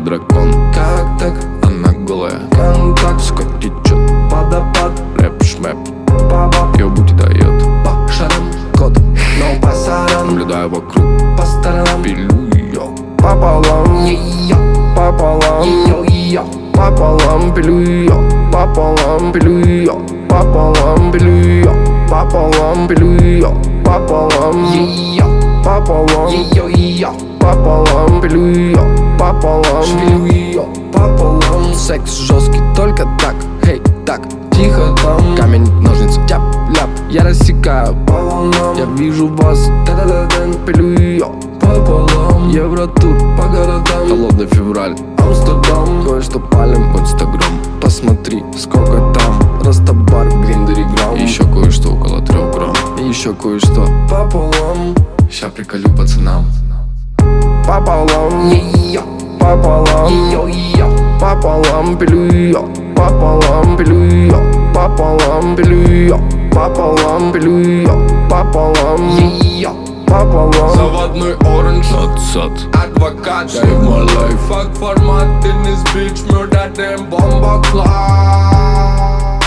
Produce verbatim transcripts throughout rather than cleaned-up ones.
дракон. Как так? Она голая, Контакт, сука, течет. водопад, Рэп-шмэп, баба, ёбути дает. по шарам, Кот, но по сарам, наблюдаю вокруг, по сторонам, пилю ее. пополам, ее, Пополам, ее, ее, пополам, пилю ее. Пополам, пилю ее. Пополам, пилю ее. Пополам, пилю ее. Пополам, ее, пополам, ее, ее, пополам, пилю ее. Пополам, шпилю ее, пополам, секс жесткий, только так, эй, так. тихо там, Камень, ножницы, тяп-ляп, я рассекаю. по волнам, Я вижу вас, да-да-да-да, пилю ее. пополам, Евротур, по городам, холодный февраль. Амстердам, Кое-что палим в инстаграм. Посмотри, сколько там. Растабар, гриндер и грамм. Еще кое-что около трех грамм. И еще кое-что. пополам, Ща приколю пацанам. Пополам, ее, пополам, ее, ее, пополам, пилю ее. Пополам, пилю ее. Пополам, пилю ее. Пополам, пилю ее. Пополам, ее, пополам. заводной оранж, Сад, адвокат, Save my life. fuck формат, in this bitch, murder them, bomba класс.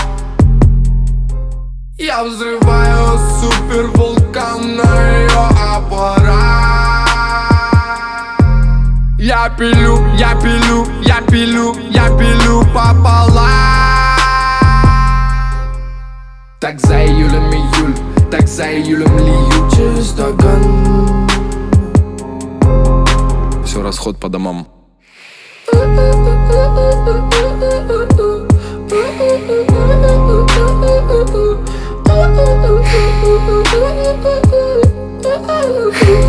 Я взрываю супер вулкан на ее аппарат. Я пилю, я пилю, я пилю, я пилю пополам. Так за июлем июль, так за июлем лью через стакан. Все, расход по домам. Ooh,